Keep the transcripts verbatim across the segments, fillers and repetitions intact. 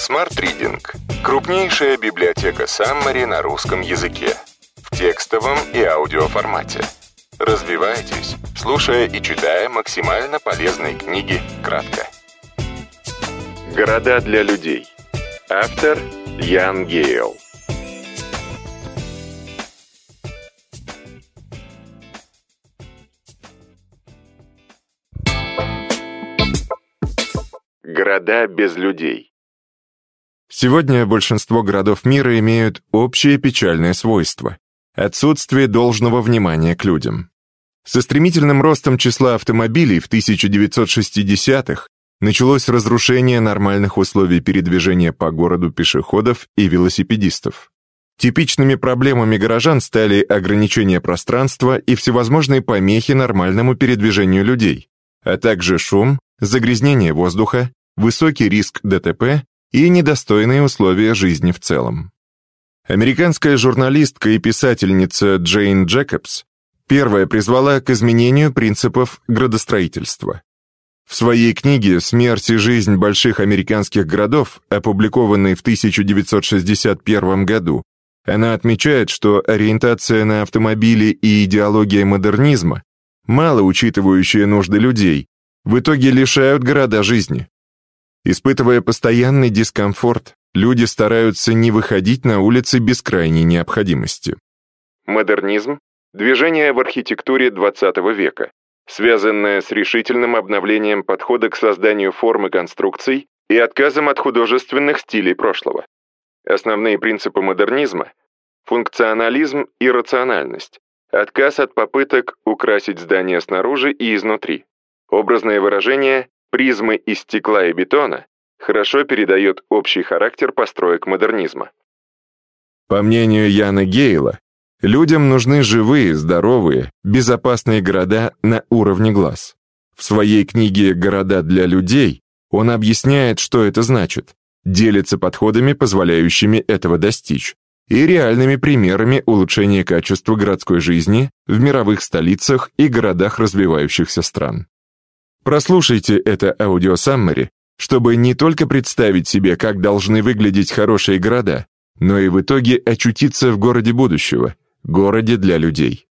Smart Reading – крупнейшая библиотека Summary на русском языке. В текстовом и аудиоформате. Развивайтесь, слушая и читая максимально полезные книги кратко. Города для людей. Автор Ян Гейл. Города без людей. Сегодня большинство городов мира имеют общее печальное свойство – отсутствие должного внимания к людям. Со стремительным ростом числа автомобилей в тысяча девятьсот шестидесятых началось разрушение нормальных условий передвижения по городу пешеходов и велосипедистов. Типичными проблемами горожан стали ограничение пространства и всевозможные помехи нормальному передвижению людей, а также шум, загрязнение воздуха, высокий риск ДТП и недостойные условия жизни в целом. Американская журналистка и писательница Джейн Джекобс первая призвала к изменению принципов градостроительства. В своей книге «Смерть и жизнь больших американских городов», опубликованной в тысяча девятьсот шестьдесят первом году, она отмечает, что ориентация на автомобили и идеология модернизма, мало учитывающие нужды людей, в итоге лишают города жизни. Испытывая постоянный дискомфорт, люди стараются не выходить на улицы без крайней необходимости. Модернизм – движение в архитектуре двадцатого века, связанное с решительным обновлением подхода к созданию форм и конструкций и отказом от художественных стилей прошлого. Основные принципы модернизма – функционализм и рациональность, отказ от попыток украсить здания снаружи и изнутри. Образное выражение «призмы из стекла и бетона» хорошо передает общий характер построек модернизма. По мнению Яна Гейла, людям нужны живые, здоровые, безопасные города на уровне глаз. В своей книге «Города для людей» он объясняет, что это значит, делится подходами, позволяющими этого достичь, и реальными примерами улучшения качества городской жизни в мировых столицах и городах развивающихся стран. Прослушайте это аудиосаммари, чтобы не только представить себе, как должны выглядеть хорошие города, но и в итоге очутиться в городе будущего, городе для людей.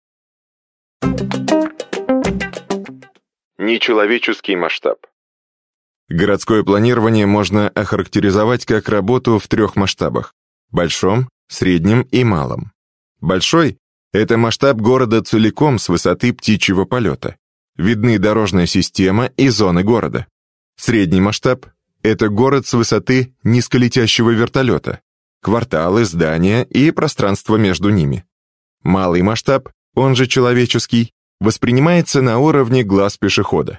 Нечеловеческий масштаб. Городское планирование можно охарактеризовать как работу в трех масштабах – большом, среднем и малом. Большой – это масштаб города целиком с высоты птичьего полета. Видны дорожная система и зоны города. Средний масштаб – это город с высоты низколетящего вертолета, кварталы, здания и пространство между ними. Малый масштаб, он же человеческий, воспринимается на уровне глаз пешехода.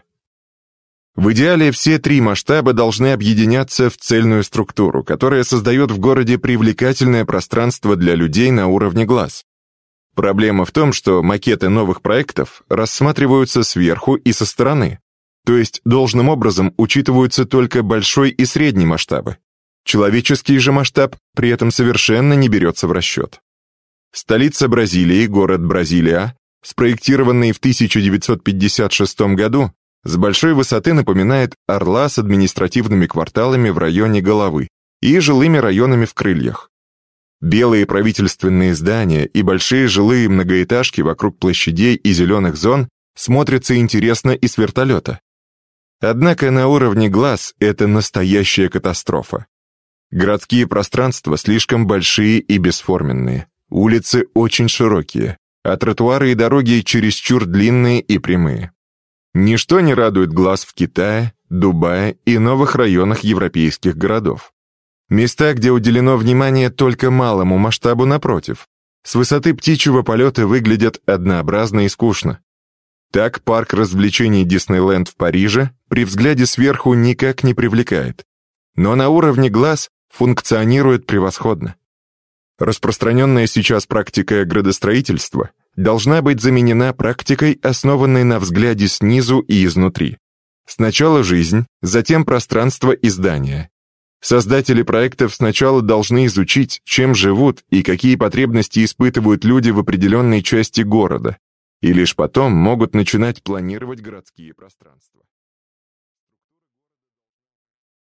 В идеале все три масштаба должны объединяться в цельную структуру, которая создает в городе привлекательное пространство для людей на уровне глаз. Проблема в том, что макеты новых проектов рассматриваются сверху и со стороны, то есть должным образом учитываются только большой и средний масштабы. Человеческий же масштаб при этом совершенно не берется в расчет. Столица Бразилии, город Бразилия, спроектированный в тысяча девятьсот пятьдесят шестом году, с большой высоты напоминает орла с административными кварталами в районе головы и жилыми районами в крыльях. Белые правительственные здания и большие жилые многоэтажки вокруг площадей и зеленых зон смотрятся интересно и с вертолета. Однако на уровне глаз это настоящая катастрофа. Городские пространства слишком большие и бесформенные, улицы очень широкие, а тротуары и дороги чересчур длинные и прямые. Ничто не радует глаз в Китае, Дубае и новых районах европейских городов. Места, где уделено внимание только малому масштабу, напротив, с высоты птичьего полета выглядят однообразно и скучно. Так парк развлечений Диснейленд в Париже при взгляде сверху никак не привлекает, но на уровне глаз функционирует превосходно. Распространенная сейчас практика градостроительства должна быть заменена практикой, основанной на взгляде снизу и изнутри. Сначала жизнь, затем пространство и здания. Создатели проектов сначала должны изучить, чем живут и какие потребности испытывают люди в определенной части города, и лишь потом могут начинать планировать городские пространства.